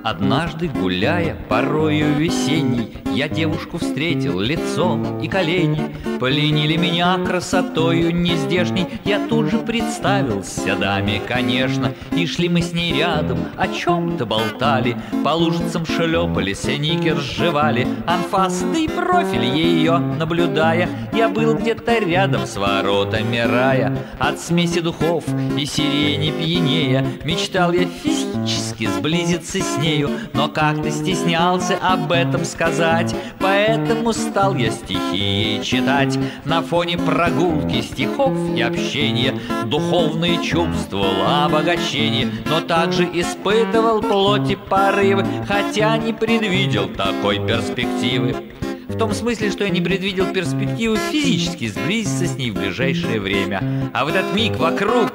Однажды, гуляя порою весенней, я девушку встретил лицом и колени. Пленили меня красотою нездешней. Я тут же представился даме, конечно. И шли мы с ней рядом, о чем-то болтали, по лужицам шлепались, никер жевали. Анфас, да и профиль ее наблюдая, я был где-то рядом с воротами рая. От смеси духов и сирени пьянея мечтал я физически сблизиться с нею, но как-то стеснялся об этом сказать. Поэтому стал я стихи ей читать. На фоне прогулки, стихов и общения духовные чувствовал обогащение, но также испытывал плоти порывы, хотя не предвидел такой перспективы. В том смысле, что я не предвидел перспективы физически сблизиться с ней в ближайшее время. А в этот миг вокруг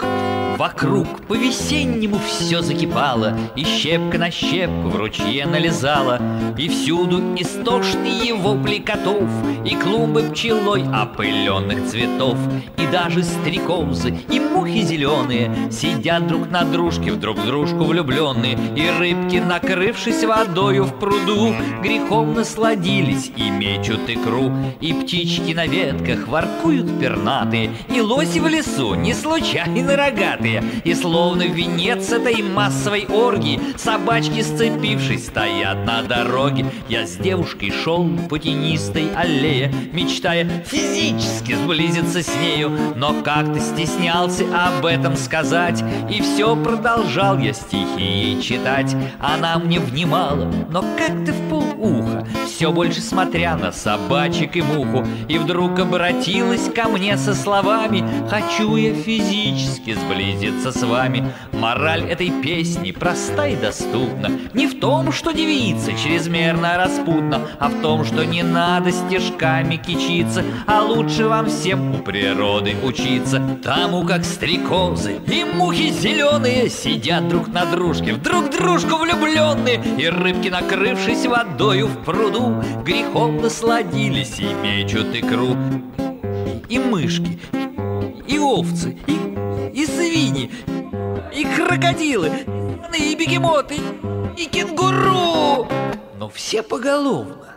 по-весеннему все закипало, и щепка на щепку в ручье налезала, и всюду истошные вопли котов, и клумбы пчелой опыленных цветов, и даже стрекозы, и мухи зеленые сидят друг на дружке, в друг дружку влюбленные, и рыбки, накрывшись водою в пруду, грехом насладились и мечут икру, и птички на ветках воркуют пернатые, и лоси в лесу не случайно рогатые. И словно венец этой массовой оргии собачки, сцепившись, стоят на дороге. Я с девушкой шел по тенистой аллее, мечтая физически сблизиться с нею, но как-то стеснялся об этом сказать. И все продолжал я стихи ей читать. Она мне внимала, но как-то в полуха, все больше смотря на собачек и муху. И вдруг обратилась ко мне со словами: хочу я физически сблизиться с вами. Мораль этой песни проста и доступна. Не в том, что девица чрезмерно распутна, а в том, что не надо стишками кичиться, а лучше вам всем у природы учиться. Тому, как стрекозы и мухи зеленые сидят друг на дружке, в друг дружку влюбленные, и рыбки, накрывшись водою в пруду, грехом насладились и мечут икру. И мышки, и овцы, и свиньи, и крокодилы, и бегемоты, и кенгуру, но все поголовно